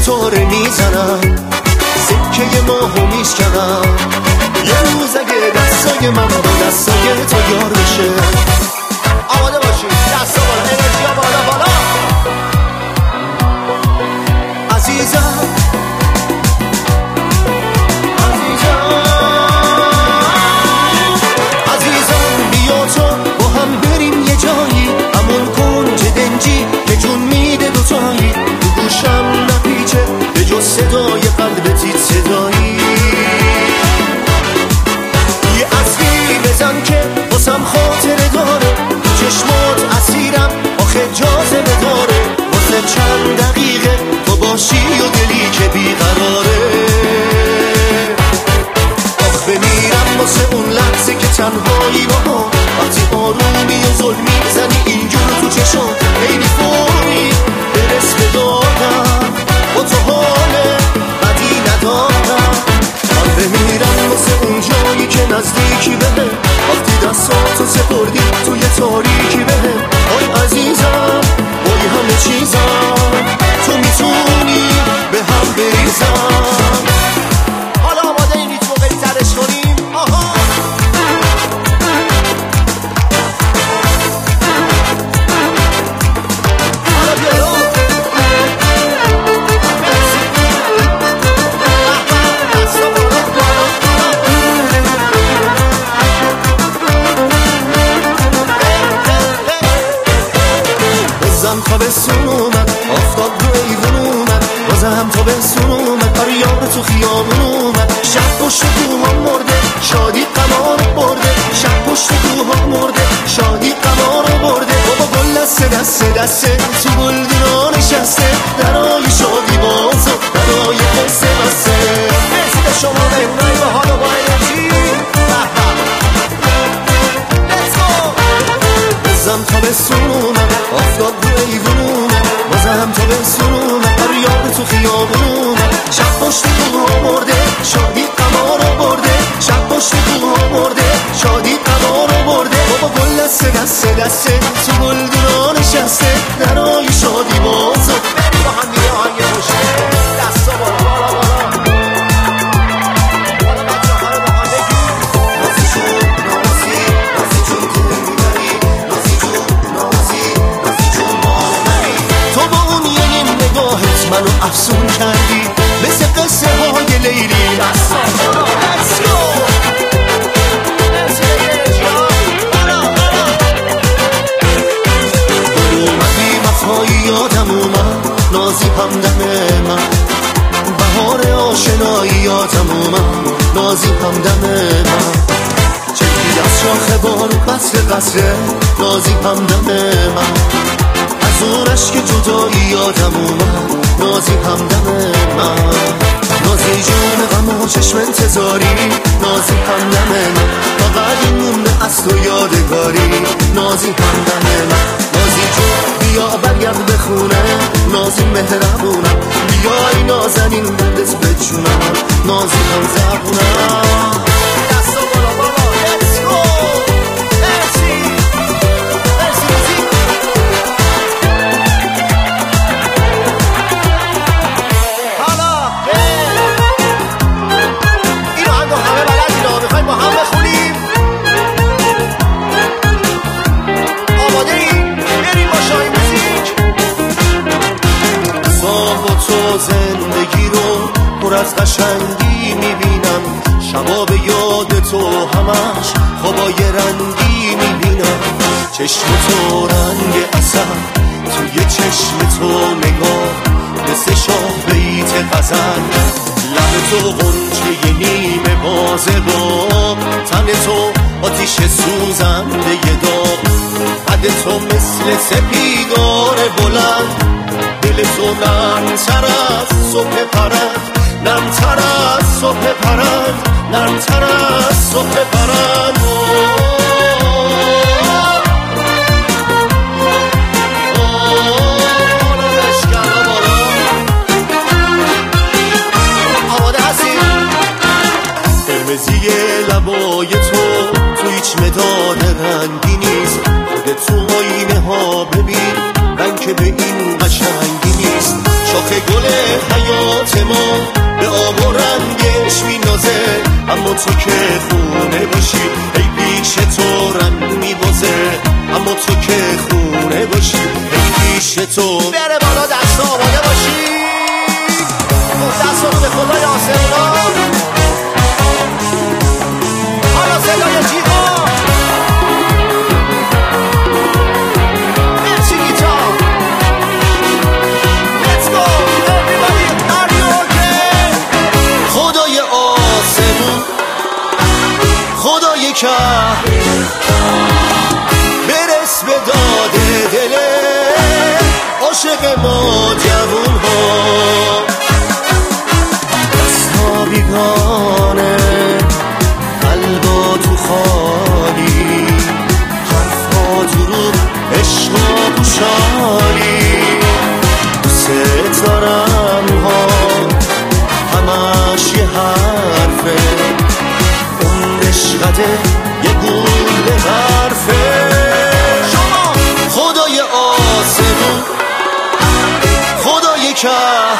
ستاره میزنم، سکه ماهو میشکنم. یه روز اگه دستای من با دستای تو یار بشه. آماده باشید، دستا بالا، انرژیا بالا بالا. عزیزم بیا تو با هم بریم یه جایی، همون کنج دنجی که جون میده دوتایی. تو گوشم نپیچه به جز صدای قلب تیت صدایی. یه عطری بزن که واسم خاطره داره، چشمات اسیرم آخه جاذبه داره. واسه چند دقیقه تو باشی و دلی که بیقراره. آخ بمیرم واسه اون لحظه که تنهایی با ما، وقتی آرومی و ظلم میزنی اینجور تو چشم. خیلی فوری برس به دادم، با تو حال بدی ندارم. من بمیرم واسه اون جایی که نزدیکی بهم، وقتی دستاتو سپردی توی تاریکی بهم. آی عزیزم بای همه چیزم، تو میتونی به هم بریزم. حالا آماده این ریتمو بری ترش کنیم. آها تابستون اومد، آفتاب رو ایوون اومد، بازه هم تابستون اومد. آره یار تو خیابون اومد. شب پشت کوها مرده، شادی قمار برده. شب پشت کوها مرده، شادی قمار برده. بابا گل دسته دسته دسته تو گلدونا نشسته، درای شادی بازه درای قصه بسته. مرسی به شما مهمونای با حال و با انرژی. بازم تابستون اومد، آفتاب رو ایوون اومد، بازه هم تابستون اومد. آره یار تو خیابون اومد. شب پشت کوها مرده، شادی قمار برده. شب پشت کوها مرده، شادی قمار برده. بابا گل دسته دسته دسته تو گلدونا نشسته، درای شادی بازه. بریم با هم دیگه آهنگ خوشه، دستا بالا بالا بالا. منو افسون کردی مثل قصه های لیلی. اومدی وفایی یادم اومد، نازی همدم من. بهار آشنایی یادم اومد، نازی همدم من. چکی از شاخه بارو قصر قصره، نازی همدم من. از اون عشق جدایی یادم اومد، نازی همدم من. نازی جون غم و چشم انتظاری، نازی همدم من. فقط این مونده از تو یادگاری، نازی همدم من. نازی جون بیا برگرد به خونه، نازی مهربونم. بیای نازنین دلت بجونم، نازی هم زبونم. دستا بالا بالا let's go. مرسی مرسی مرسی. اینو هم با همه بلدین ها، میخوایم با هم بخونیم. آماده ایم؟ بریم با شاهی موزیک. با تو زندگی رو پر از قشنگی میبینم، شبا به یاد تو همش خوابای رنگی میبینم. چشم تو رنگ اصل، توی چشم تو نگاه مثل شاه بیت غزل. لب تو غنچه نیمه بازه با تن تو آتیش سوزنده داغ. قد تو مثل سپیدار بلند، دل تو نرم‌تر از صبح پرند. نرم‌تر از صبح پرند، نرم‌تر از صبح پرند. قرمزی لبای تو هیچ مداد رنگی نیست. خودت تو آینه ها ببین، رنگ که به این قشنگی نیست. شاخه گل حیات ما به آب و رنگش مینازه، اما تو که خونه باشی ای پیش تو رنگ میبازه، اما تو که خونه باشی ای پیش تو بره بالا دست آماده باشی. دست رو به خدای آسمان، حالا صدای جیغا مرسی گیتار. Let's go everybody, are you okay؟ خدای آسمون، خدای کهر، برس به داد دل عاشق ما جوون ها. دستا بیگانه، قلبا تو خالی، حرفا دروغ، عشقا پوشالی. دوست دارم ها همش یه حرفه، اون عشقته یه گوله حرفه. شما خدای آسمون، خدای کهر،